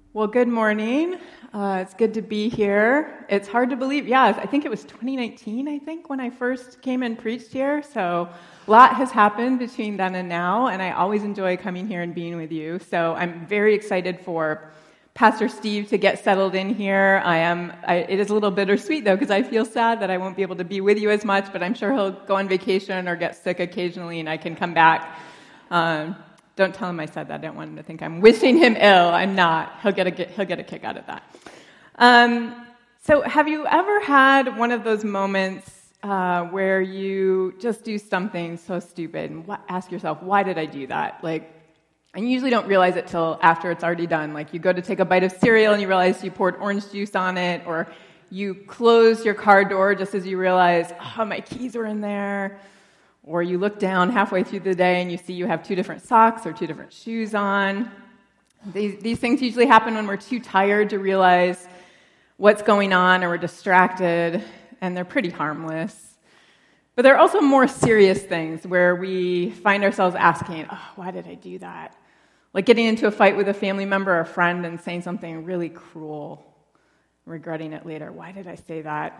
Well, good morning. It's good to be here. It's hard to believe. Yeah, I think it was 2019, when I first came and preached here. So a lot has happened between then and now, and I always enjoy coming here and being with you. So I'm very excited for Pastor Steve to get settled in here. It is a little bittersweet, though, because I feel sad that I won't be able to be with you as much, but I'm sure he'll go on vacation or get sick occasionally, and I can come back. Don't tell him I said that. I don't want him to think I'm wishing him ill. I'm not. He'll get a kick out of that. So have you ever had one of those moments where you just do something so stupid and ask yourself, why did I do that? And you usually don't realize it till after it's already done. Like you go to take a bite of cereal and you realize you poured orange juice on it, or you close your car door just as you realize, oh, my keys were in there. Or you look down halfway through the day and you see you have two different socks or two different shoes on. These things usually happen when we're too tired to realize what's going on, or we're distracted, and they're pretty harmless. But there are also more serious things where we find ourselves asking, oh, why did I do that? Like getting into a fight with a family member or a friend and saying something really cruel, regretting it later. Why did I say that?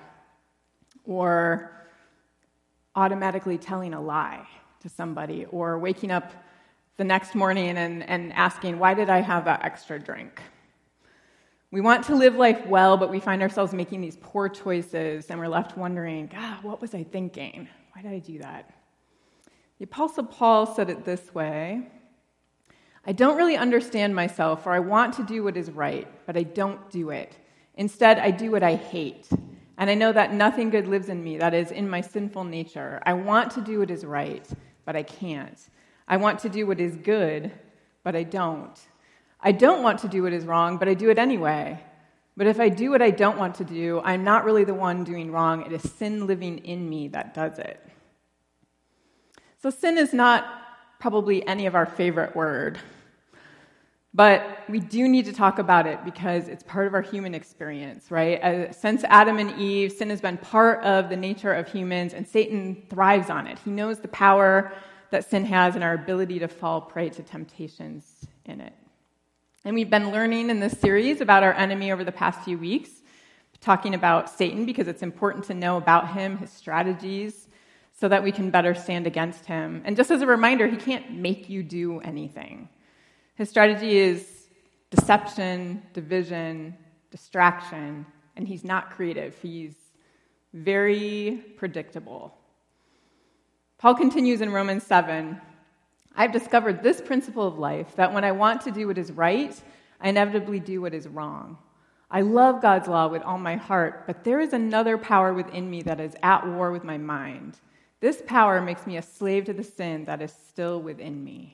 Or automatically telling a lie to somebody, or waking up the next morning and asking, why did I have that extra drink? We want to live life well, but we find ourselves making these poor choices, and we're left wondering, God, what was I thinking? Why did I do that? The Apostle Paul said it this way: I don't really understand myself, for I want to do what is right, but I don't do it. Instead, I do what I hate. And I know that nothing good lives in me, that is, in my sinful nature. I want to do what is right, but I can't. I want to do what is good, but I don't. I don't want to do what is wrong, but I do it anyway. But if I do what I don't want to do, I'm not really the one doing wrong. It is sin living in me that does it. So sin is not probably any of our favorite word. But we do need to talk about it because it's part of our human experience, right? Since Adam and Eve, sin has been part of the nature of humans, and Satan thrives on it. He knows the power that sin has and our ability to fall prey to temptations in it. And we've been learning in this series about our enemy over the past few weeks, talking about Satan because it's important to know about him, his strategies, so that we can better stand against him. And just as a reminder, he can't make you do anything. His strategy is deception, division, distraction, and he's not creative. He's very predictable. Paul continues in Romans 7, I've discovered this principle of life, that when I want to do what is right, I inevitably do what is wrong. I love God's law with all my heart, but there is another power within me that is at war with my mind. This power makes me a slave to the sin that is still within me.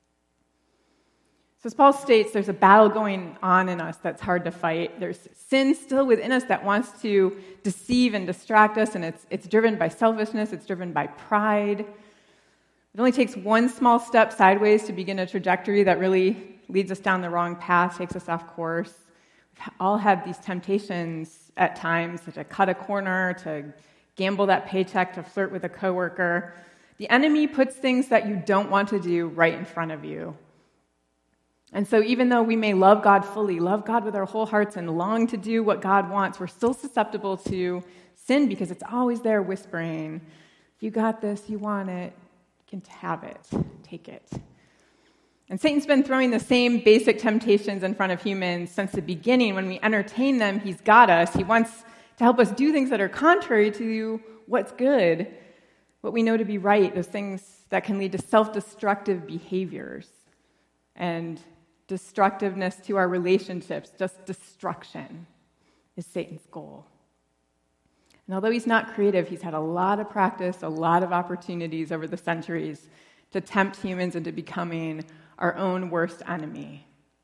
So as Paul states, there's a battle going on in us that's hard to fight. There's sin still within us that wants to deceive and distract us, and it's driven by selfishness, it's driven by pride. It only takes one small step sideways to begin a trajectory that really leads us down the wrong path, takes us off course. We've all had these temptations at times, to cut a corner, to gamble that paycheck, to flirt with a coworker. The enemy puts things that you don't want to do right in front of you. And so even though we may love God fully, love God with our whole hearts, and long to do what God wants, we're still susceptible to sin because it's always there whispering, you got this, you want it, you can have it, take it. And Satan's been throwing the same basic temptations in front of humans since the beginning. When we entertain them, he's got us. He wants to help us do things that are contrary to what's good, what we know to be right, those things that can lead to self-destructive behaviors and destructiveness to our relationships. Just destruction is Satan's goal. And although he's not creative, he's had a lot of practice, a lot of opportunities over the centuries to tempt humans into becoming our own worst enemy.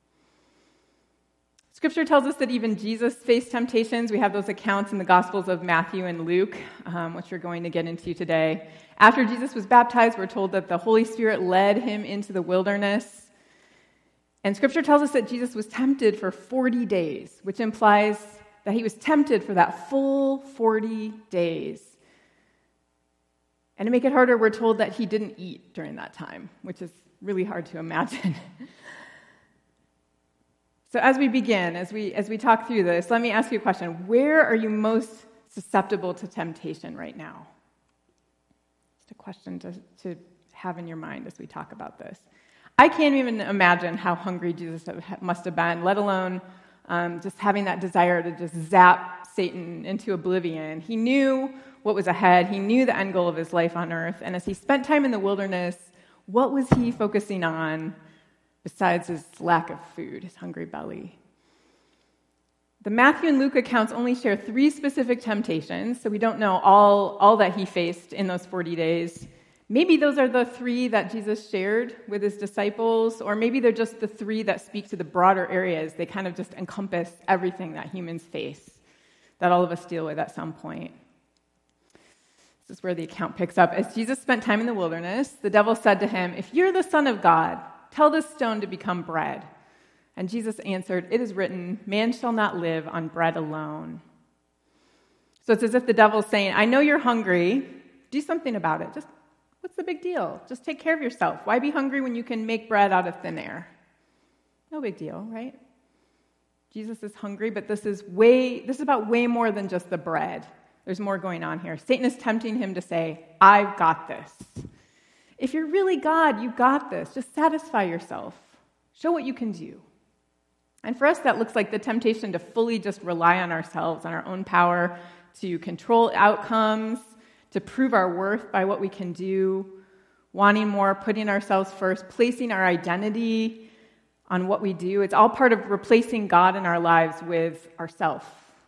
Scripture tells us that even Jesus faced temptations. We have those accounts in the Gospels of Matthew and Luke, which we're going to get into today. After Jesus was baptized, we're told that the Holy Spirit led him into the wilderness. And Scripture tells us that Jesus was tempted for 40 days, which implies that he was tempted for that full 40 days. And to make it harder, we're told that he didn't eat during that time, which is really hard to imagine. So as we begin, as we talk through this, let me ask you a question. Where are you most susceptible to temptation right now? Just a question to have in your mind as we talk about this. I can't even imagine how hungry Jesus must have been, let alone just having that desire to just zap Satan into oblivion. He knew what was ahead. He knew the end goal of his life on earth. And as he spent time in the wilderness, what was he focusing on besides his lack of food, his hungry belly? The Matthew and Luke accounts only share 3 specific temptations, so we don't know all that he faced in those 40 days. Maybe those are the 3 that Jesus shared with his disciples, or maybe they're just the 3 that speak to the broader areas. They kind of just encompass everything that humans face, that all of us deal with at some point. This is where the account picks up. As Jesus spent time in the wilderness, the devil said to him, "If you're the Son of God, tell this stone to become bread." And Jesus answered, "It is written, man shall not live on bread alone." So it's as if the devil's saying, I know you're hungry. Do something about it. Just what's the big deal? Just take care of yourself. Why be hungry when you can make bread out of thin air? No big deal, right? Jesus is hungry, but this is about way more than just the bread. There's more going on here. Satan is tempting him to say, I've got this. If you're really God, you got this. Just satisfy yourself. Show what you can do. And for us, that looks like the temptation to fully just rely on ourselves, on our own power, to control outcomes, to prove our worth by what we can do, wanting more, putting ourselves first, placing our identity on what we do. It's all part of replacing God in our lives with ourself.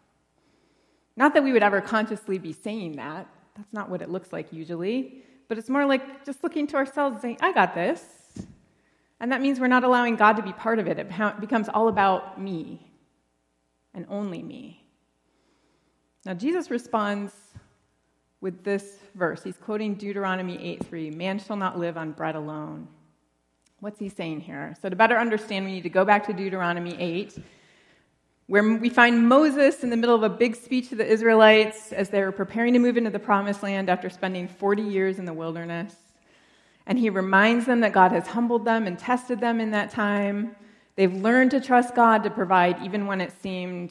Not that we would ever consciously be saying that. That's not what it looks like usually. But it's more like just looking to ourselves and saying, I got this. And that means we're not allowing God to be part of it. It becomes all about me and only me. Now, Jesus responds with this verse. He's quoting Deuteronomy 8:3, man shall not live on bread alone. What's he saying here? So to better understand, we need to go back to Deuteronomy 8, where we find Moses in the middle of a big speech to the Israelites as they were preparing to move into the Promised Land after spending 40 years in the wilderness. And he reminds them that God has humbled them and tested them in that time. They've learned to trust God to provide even when it seemed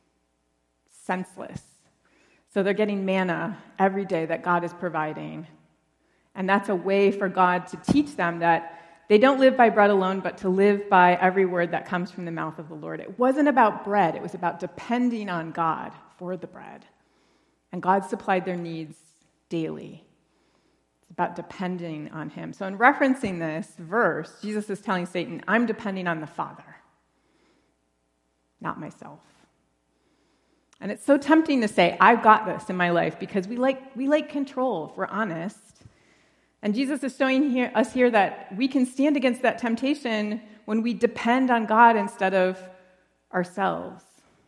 senseless. So they're getting manna every day that God is providing. And that's a way for God to teach them that they don't live by bread alone, but to live by every word that comes from the mouth of the Lord. It wasn't about bread. It was about depending on God for the bread. And God supplied their needs daily. It's about depending on him. So in referencing this verse, Jesus is telling Satan, I'm depending on the Father, not myself. And it's so tempting to say, I've got this in my life, because we like control, if we're honest. And Jesus is showing us here that we can stand against that temptation when we depend on God instead of ourselves.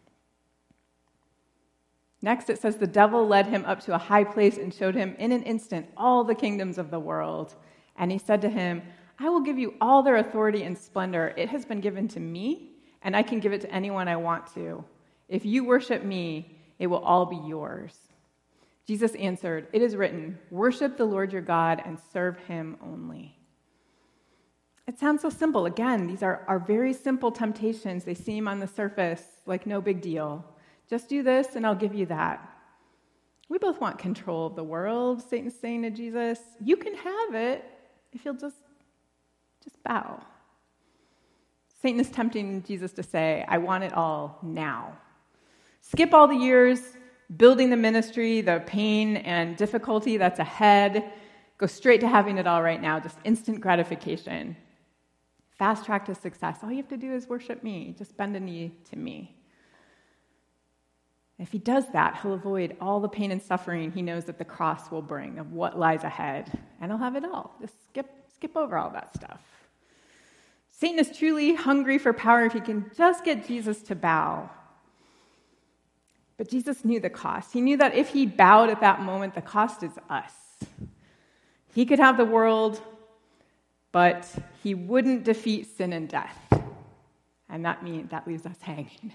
Next, it says, the devil led him up to a high place and showed him in an instant all the kingdoms of the world. And he said to him, I will give you all their authority and splendor. It has been given to me, and I can give it to anyone I want to. If you worship me, it will all be yours. Jesus answered, it is written, worship the Lord your God and serve him only. It sounds so simple. Again, these are very simple temptations. They seem on the surface like no big deal. Just do this and I'll give you that. We both want control of the world, Satan's saying to Jesus. You can have it if you'll just bow. Satan is tempting Jesus to say, I want it all now. Skip all the years building the ministry, the pain and difficulty that's ahead. Go straight to having it all right now, just instant gratification. Fast track to success. All you have to do is worship me. Just bend a knee to me. If he does that, he'll avoid all the pain and suffering he knows that the cross will bring of what lies ahead. And he'll have it all. Just skip over all that stuff. Satan is truly hungry for power if he can just get Jesus to bow. But Jesus knew the cost. He knew that if he bowed at that moment, the cost is us. He could have the world, but he wouldn't defeat sin and death. And that leaves us hanging.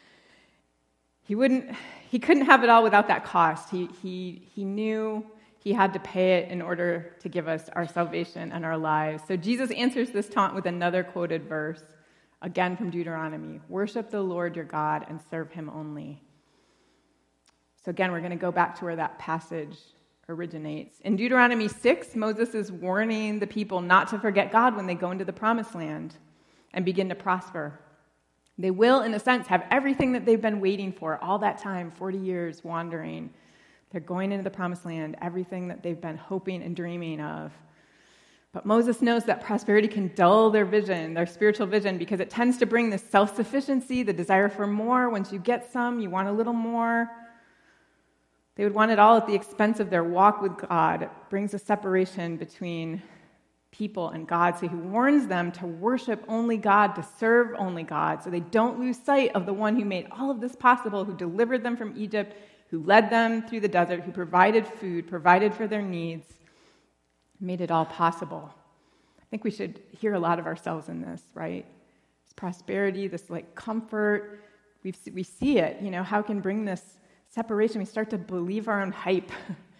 He couldn't have it all without that cost. He knew he had to pay it in order to give us our salvation and our lives. So Jesus answers this taunt with another quoted verse, Again from Deuteronomy, worship the Lord your God and serve him only. So again, we're going to go back to where that passage originates. In Deuteronomy 6, Moses is warning the people not to forget God when they go into the promised land and begin to prosper. They will, in a sense, have everything that they've been waiting for all that time, 40 years wandering. They're going into the promised land, everything that they've been hoping and dreaming of. But Moses knows that prosperity can dull their vision, their spiritual vision, because it tends to bring this self-sufficiency, the desire for more. Once you get some, you want a little more. They would want it all at the expense of their walk with God. It brings a separation between people and God. So he warns them to worship only God, to serve only God, so they don't lose sight of the one who made all of this possible, who delivered them from Egypt, who led them through the desert, who provided food, provided for their needs, made it all possible. I think we should hear a lot of ourselves in this, right? This prosperity, this comfort. We see it, how it can bring this separation. We start to believe our own hype.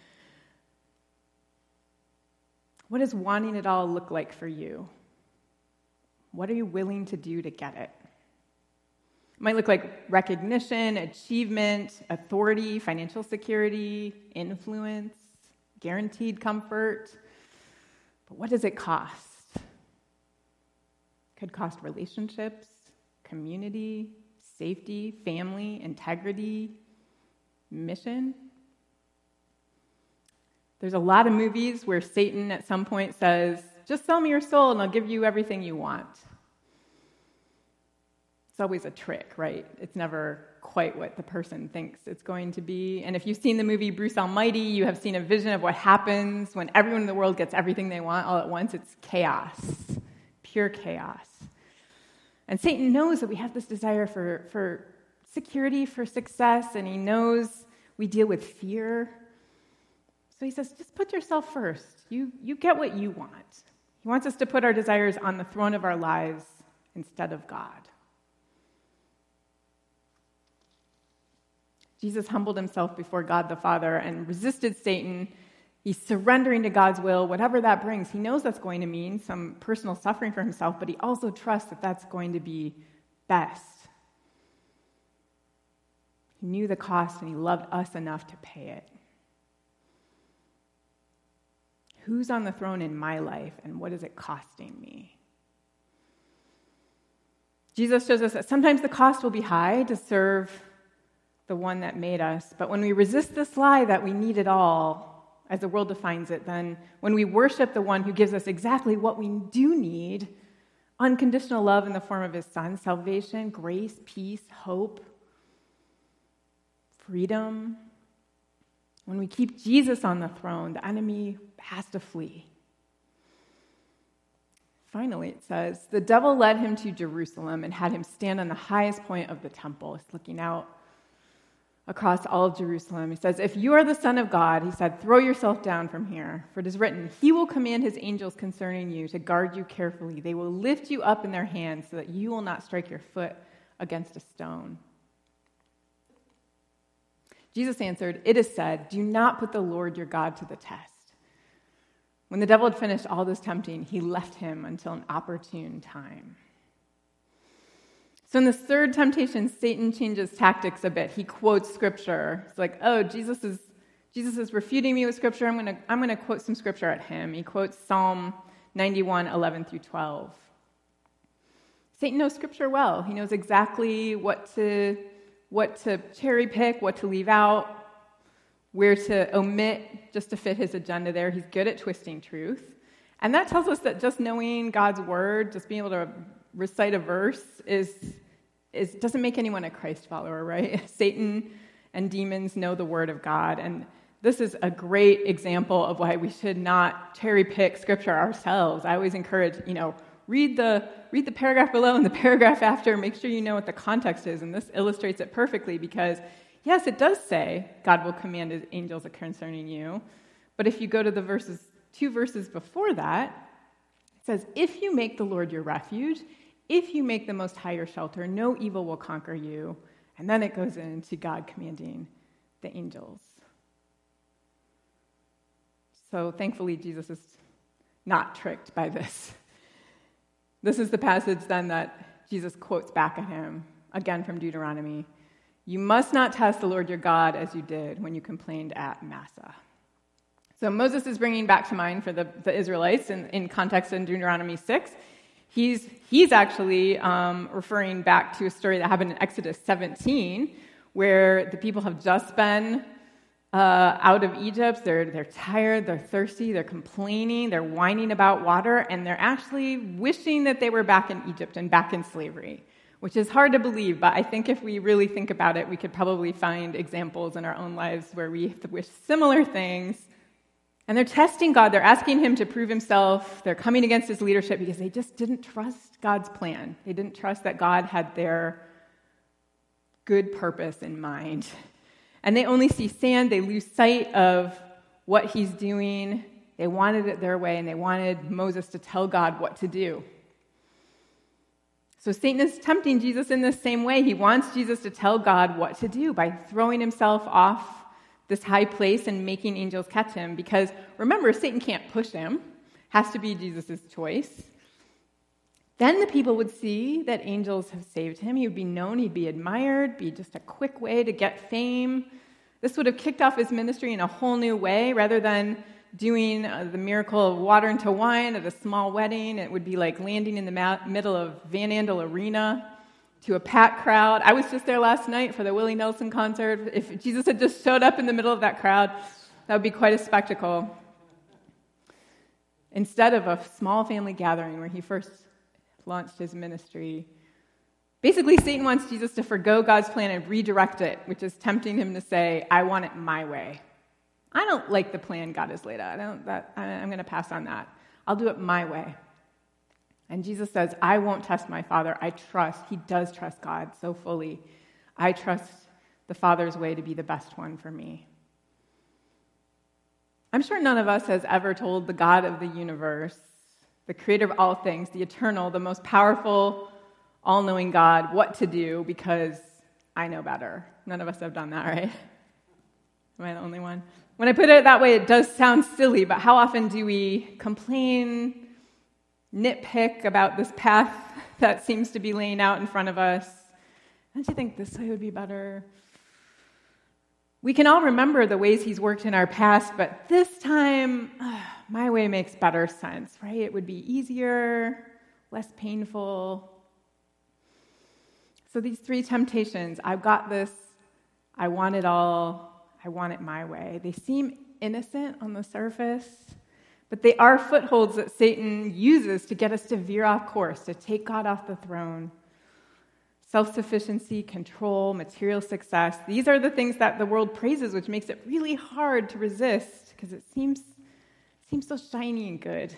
What does wanting it all look like for you? What are you willing to do to get it? It might look like recognition, achievement, authority, financial security, influence, guaranteed comfort. But what does it cost? It could cost relationships, community, safety, family, integrity, mission. There's a lot of movies where Satan at some point says, just sell me your soul and I'll give you everything you want. It's always a trick, right? It's never quite what the person thinks it's going to be. And if you've seen the movie Bruce Almighty, you have seen a vision of what happens when everyone in the world gets everything they want all at once. It's chaos, pure chaos. And Satan knows that we have this desire for security, for success, and he knows we deal with fear. So he says, just put yourself first. You get what you want. He wants us to put our desires on the throne of our lives instead of God. Jesus humbled himself before God the Father and resisted Satan. He's surrendering to God's will, whatever that brings. He knows that's going to mean some personal suffering for himself, but he also trusts that that's going to be best. He knew the cost and he loved us enough to pay it. Who's on the throne in my life, and what is it costing me? Jesus shows us that sometimes the cost will be high to serve the one that made us, but when we resist this lie that we need it all, as the world defines it, then when we worship the one who gives us exactly what we do need, unconditional love in the form of his son, salvation, grace, peace, hope, freedom, when we keep Jesus on the throne, the enemy has to flee. Finally, it says, the devil led him to Jerusalem and had him stand on the highest point of the temple. It's looking out across all of Jerusalem. He says, if you are the Son of God, he said, throw yourself down from here. For it is written, he will command his angels concerning you to guard you carefully. They will lift you up in their hands so that you will not strike your foot against a stone. Jesus answered, it is said, do not put the Lord your God to the test. When the devil had finished all this tempting, he left him until an opportune time. So in this third temptation, Satan changes tactics a bit. He quotes scripture. It's like, oh, Jesus is refuting me with scripture. I'm going to quote some scripture at him. He quotes Psalm 91, 11 through 12. Satan knows scripture well. He knows exactly what to cherry pick, what to leave out, where to omit just to fit his agenda there. He's good at twisting truth. And that tells us that just knowing God's word, just being able to recite a verse doesn't make anyone a Christ follower, right? Satan and demons know the word of God. And this is a great example of why we should not cherry pick scripture ourselves. I always encourage, read the paragraph below and the paragraph after. Make sure you know what the context is. And this illustrates it perfectly because, yes, it does say God will command his angels concerning you. But if you go to the two verses before that, it says, if you make the Lord your refuge, if you make the Most High your shelter, no evil will conquer you. And then it goes into God commanding the angels. So thankfully, Jesus is not tricked by this. This is the passage then that Jesus quotes back at him, again from Deuteronomy, "You must not test the Lord your God as you did when you complained at Massah." So Moses is bringing back to mind for the Israelites in context in Deuteronomy 6. He's actually referring back to a story that happened in Exodus 17, where the people have just been out of Egypt. They're tired, they're thirsty, they're complaining, they're whining about water, and they're actually wishing that they were back in Egypt and back in slavery, which is hard to believe, but I think if we really think about it, we could probably find examples in our own lives where we have to wish similar things. And they're testing God. They're asking him to prove himself. They're coming against his leadership because they just didn't trust God's plan. They didn't trust that God had their good purpose in mind. And they only see sand. They lose sight of what he's doing. They wanted it their way, and they wanted Moses to tell God what to do. So Satan is tempting Jesus in the same way. He wants Jesus to tell God what to do by throwing himself off this high place and making angels catch him. Because remember, Satan can't push him. Has to be Jesus' choice. Then the people would see that angels have saved him. He would be known, he'd be admired, be just a quick way to get fame. This would have kicked off his ministry in a whole new way. Rather than doing the miracle of water into wine at a small wedding, it would be like landing in the middle of Van Andel Arena to a packed crowd. I was just there last night for the Willie Nelson concert. If Jesus had just showed up in the middle of that crowd, that would be quite a spectacle. Instead of a small family gathering where he first launched his ministry, basically Satan wants Jesus to forgo God's plan and redirect it, which is tempting him to say, "I want it my way. I don't like the plan God has laid out. I'm going to pass on that. I'll do it my way." And Jesus says, "I won't test my Father. I trust." He does trust God so fully. "I trust the Father's way to be the best one for me." I'm sure none of us has ever told the God of the universe, the creator of all things, the eternal, the most powerful, all-knowing God, what to do because I know better. None of us have done that, right? Am I the only one? When I put it that way, it does sound silly, but how often do we complain, nitpick about this path that seems to be laying out in front of us? Don't you think this way would be better? We can all remember the ways he's worked in our past, but this time, my way makes better sense, right? It would be easier, less painful. So these three temptations, I've got this, I want it all, I want it my way. They seem innocent on the surface, but they are footholds that Satan uses to get us to veer off course, to take God off the throne. Self-sufficiency, control, material success. These are the things that the world praises, which makes it really hard to resist because it seems so shiny and good.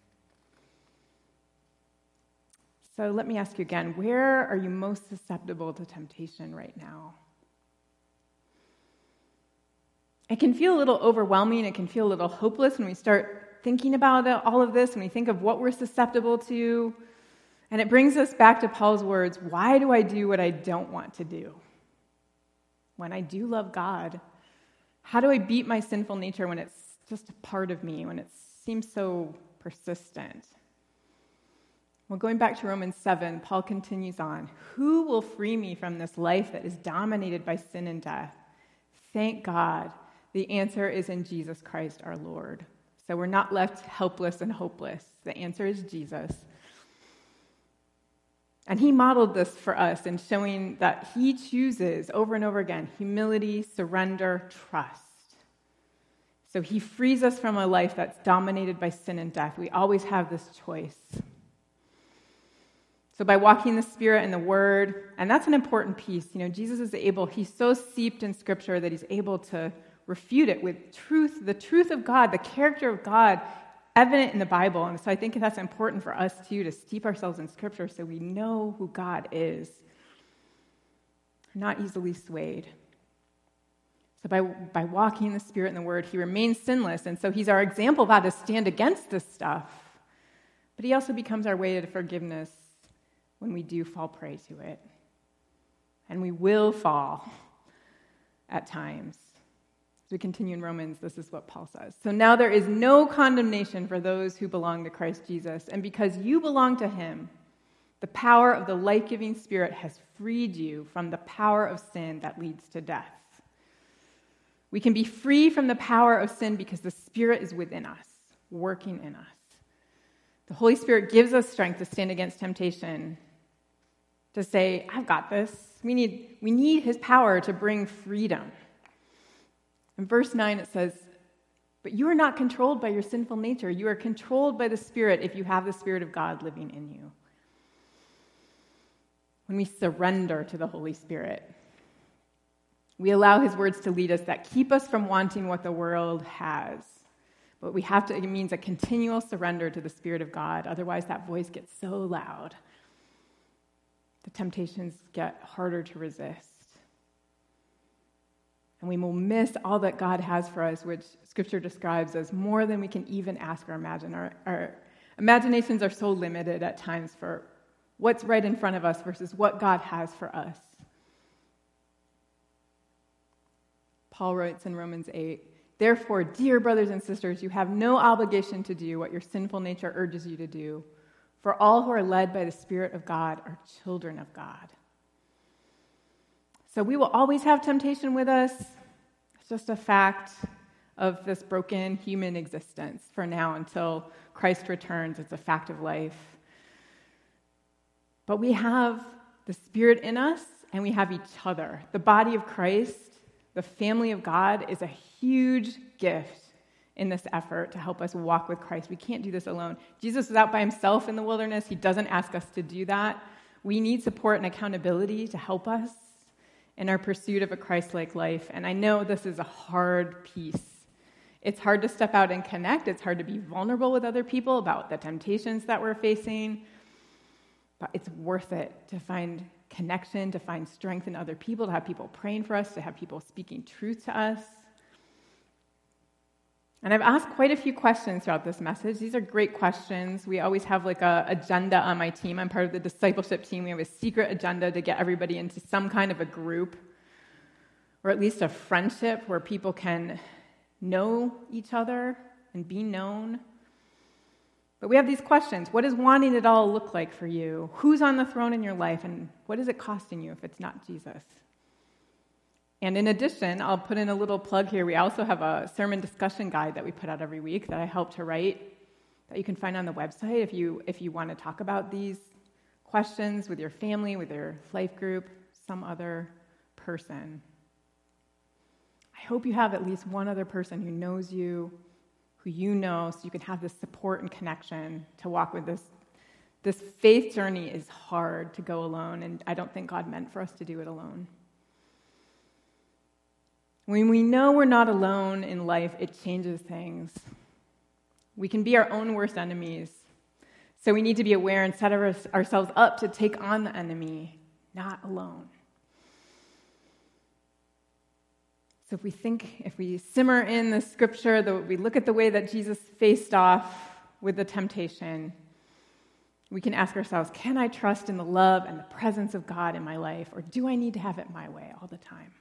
So let me ask you again, where are you most susceptible to temptation right now? It can feel a little overwhelming. It can feel a little hopeless when we start thinking about all of this, when we think of what we're susceptible to. And it brings us back to Paul's words, why do I do what I don't want to do? When I do love God, how do I beat my sinful nature when it's just a part of me, when it seems so persistent? Well, going back to Romans 7, Paul continues on, who will free me from this life that is dominated by sin and death? Thank God, the answer is in Jesus Christ our Lord. So we're not left helpless and hopeless. The answer is Jesus. And he modeled this for us in showing that he chooses over and over again humility, surrender, trust. So he frees us from a life that's dominated by sin and death. We always have this choice. So by walking the Spirit and the Word, and that's an important piece. You know, Jesus is able, he's so steeped in Scripture that he's able to refute it with truth, the truth of God, the character of God, evident in the Bible. And so I think that's important for us, too, to steep ourselves in Scripture so we know who God is. We're not easily swayed. So by walking the Spirit and the Word, he remains sinless. And so he's our example of how to stand against this stuff. But he also becomes our way to forgiveness when we do fall prey to it. And we will fall at times. As we continue in Romans, this is what Paul says. So now there is no condemnation for those who belong to Christ Jesus. And because you belong to him, The power of the life-giving Spirit has freed you from the power of sin that leads to death. We can be free from the power of sin because the Spirit is within us, working in us. The Holy Spirit gives us strength to stand against temptation, to say, I've got this. We need his power to bring freedom. In verse 9 it says, but you are not controlled by your sinful nature. You are controlled by the Spirit if you have the Spirit of God living in you. When we surrender to the Holy Spirit, we allow his words to lead us that keep us from wanting what the world has. But it means a continual surrender to the Spirit of God. Otherwise, that voice gets so loud. The temptations get harder to resist. And we will miss all that God has for us, which Scripture describes as more than we can even ask or imagine. Our imaginations are so limited at times for what's right in front of us versus what God has for us. Paul writes in Romans 8, therefore, dear brothers and sisters, you have no obligation to do what your sinful nature urges you to do, for all who are led by the Spirit of God are children of God. So we will always have temptation with us. It's just a fact of this broken human existence for now until Christ returns. It's a fact of life. But we have the Spirit in us, and we have each other. The body of Christ, the family of God, is a huge gift in this effort to help us walk with Christ. We can't do this alone. Jesus was out by himself in the wilderness. He doesn't ask us to do that. We need support and accountability to help us in our pursuit of a Christ-like life. And I know this is a hard piece. It's hard to step out and connect. It's hard to be vulnerable with other people about the temptations that we're facing. But it's worth it to find connection, to find strength in other people, to have people praying for us, to have people speaking truth to us. And I've asked quite a few questions throughout this message. These are great questions. We always have like an agenda on my team. I'm part of the discipleship team. We have a secret agenda to get everybody into some kind of a group, or at least a friendship where people can know each other and be known. But we have these questions. What does wanting it all look like for you? Who's on the throne in your life? And what is it costing you if it's not Jesus? And in addition, I'll put in a little plug here. We also have a sermon discussion guide that we put out every week that I help to write that you can find on the website if you want to talk about these questions with your family, with your life group, some other person. I hope you have at least one other person who knows you, who you know, so you can have this support and connection to walk with this. This faith journey is hard to go alone, and I don't think God meant for us to do it alone. When we know we're not alone in life, it changes things. We can be our own worst enemies. So we need to be aware and set ourselves up to take on the enemy, not alone. So if we simmer in the scripture, we look at the way that Jesus faced off with the temptation, we can ask ourselves, can I trust in the love and the presence of God in my life, or do I need to have it my way all the time?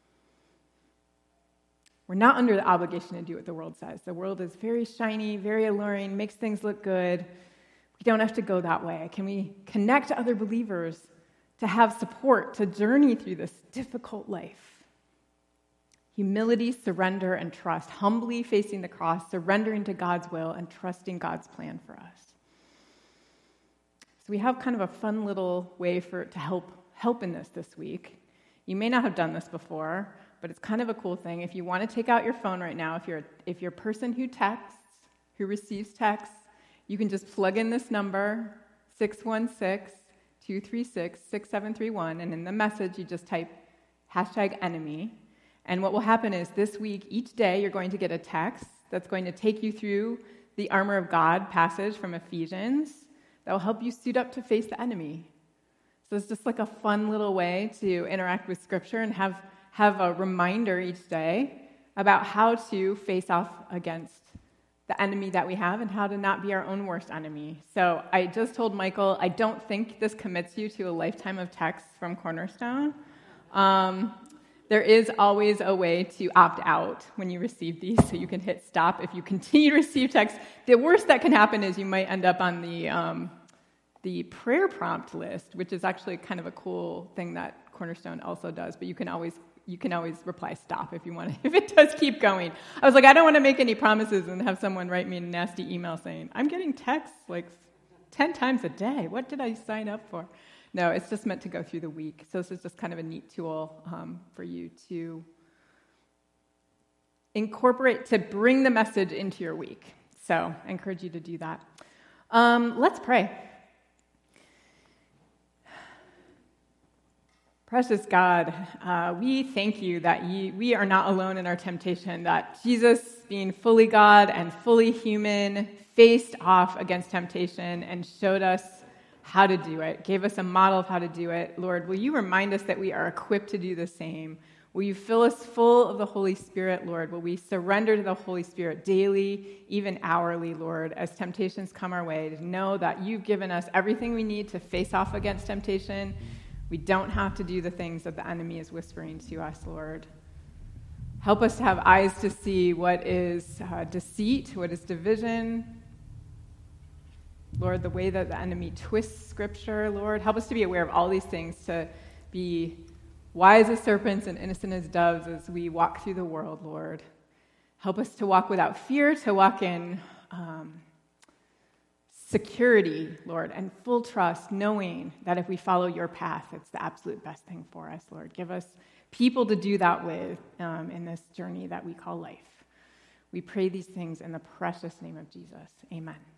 We're not under the obligation to do what the world says. The world is very shiny, very alluring, makes things look good. We don't have to go that way. Can we connect to other believers to have support, to journey through this difficult life? Humility, surrender, and trust. Humbly facing the cross, surrendering to God's will, and trusting God's plan for us. So we have kind of a fun little way to help in this week. You may not have done this before, but it's kind of a cool thing. If you want to take out your phone right now, if you're a person who texts, who receives texts, you can just plug in this number, 616-236-6731, and in the message you just type #enemy. And what will happen is this week, each day, you're going to get a text that's going to take you through the armor of God passage from Ephesians that will help you suit up to face the enemy. So it's just like a fun little way to interact with Scripture and have a reminder each day about how to face off against the enemy that we have and how to not be our own worst enemy. So I just told Michael, I don't think this commits you to a lifetime of texts from Cornerstone. There is always a way to opt out when you receive these, so you can hit stop if you continue to receive texts. The worst that can happen is you might end up on the the prayer prompt list, which is actually kind of a cool thing that Cornerstone also does, but you can always reply stop if you want to, if it does keep going. I was like, I don't want to make any promises and have someone write me a nasty email saying, I'm getting texts like 10 times a day. What did I sign up for? No, it's just meant to go through the week. So this is just kind of a neat tool for you to incorporate, to bring the message into your week. So I encourage you to do that. Let's pray. Precious God, we thank you that we are not alone in our temptation, that Jesus, being fully God and fully human, faced off against temptation and showed us how to do it, gave us a model of how to do it. Lord, will you remind us that we are equipped to do the same? Will you fill us full of the Holy Spirit, Lord? Will we surrender to the Holy Spirit daily, even hourly, Lord, as temptations come our way, to know that you've given us everything we need to face off against temptation. We don't have to do the things that the enemy is whispering to us, Lord. Help us to have eyes to see what is deceit, what is division. Lord, the way that the enemy twists Scripture, Lord. Help us to be aware of all these things, to be wise as serpents and innocent as doves as we walk through the world, Lord. Help us to walk without fear, to walk in security, Lord, and full trust, knowing that if we follow your path, it's the absolute best thing for us, Lord. Give us people to do that with in this journey that we call life. We pray these things in the precious name of Jesus. Amen.